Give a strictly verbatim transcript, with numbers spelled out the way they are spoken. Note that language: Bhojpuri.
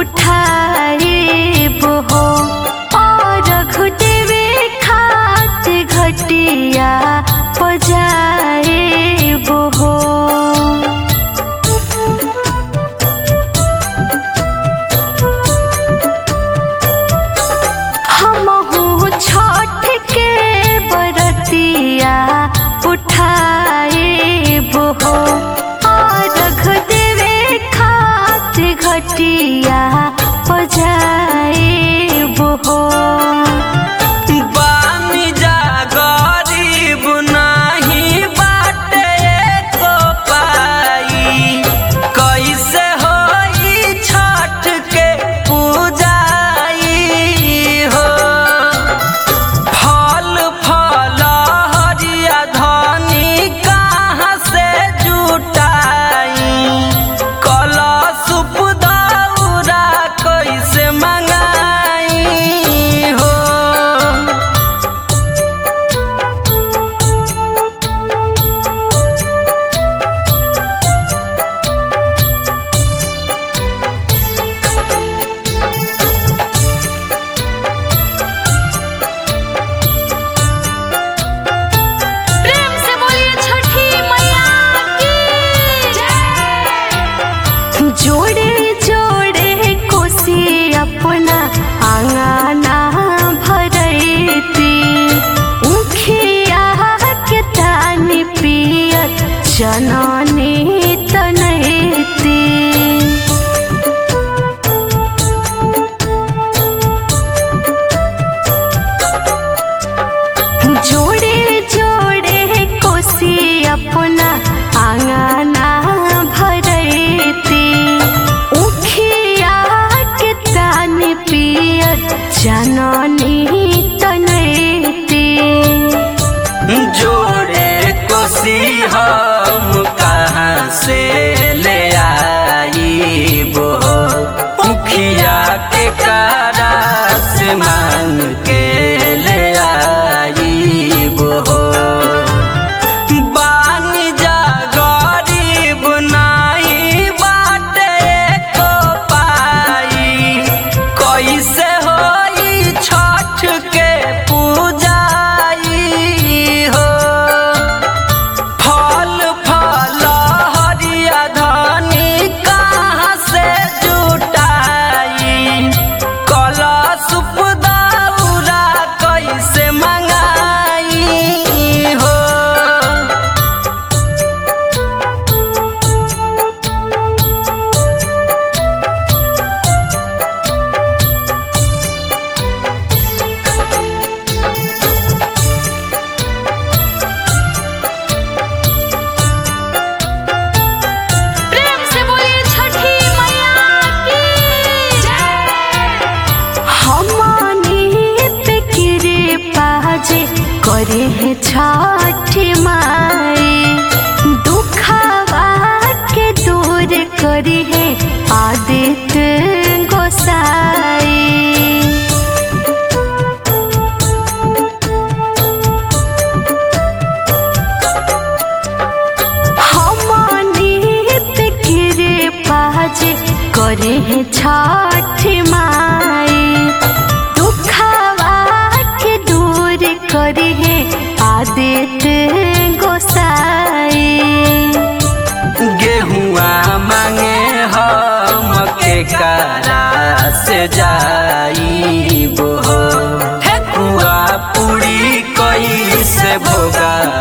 उठाइब हो और घुटवे खात घटिया बजाइब हो। हमहू छठ के बरतिया उठाइब हो और घुटवे खात घटिया बजाइब हो। बानी जा गरीब नाही बाटे को पाई, कैसे होई छठ के पूजाई हो। फल फल हरिया धनी कहाँ से जुटाई, कलश दौरा कैसे मंगाई हो। प्रेम से बोलिए छठी मैया की जय। जोड़े जोड़े कोसी अपना आंगना भरैती, उखिया के तानी पियत जननी तनैती। जोड़े जोड़े कोसी अपना आंगना भरैती, उखिया के तानी पियत जननी तनैती। जोड़े कोसी हम कहाँ से ले आईबो, मुखिया के कारा से मांग के ले आईबो। बानी जा गरीब नाही बाटे को पाई, कैसे होई छठ के पूजाई हो। फल फल हरिया धनी कहाँ से जुटाई, कलश दौरा कैसे मंगाई हो। प्रेम से बोलिए छठी मैया की जय। हमनी पे कृपा जे करे है छठी माई, दुखवा के दूर करी है आदित्य गोसाई। हमनी पे कृपा जे करे है छठी माई, दुखवा के दूर करी है आदित्य गोसाई। गेहुआ मांगे हम के कारा से जाईबो, ठेकुआ पूरी कैसे भोगा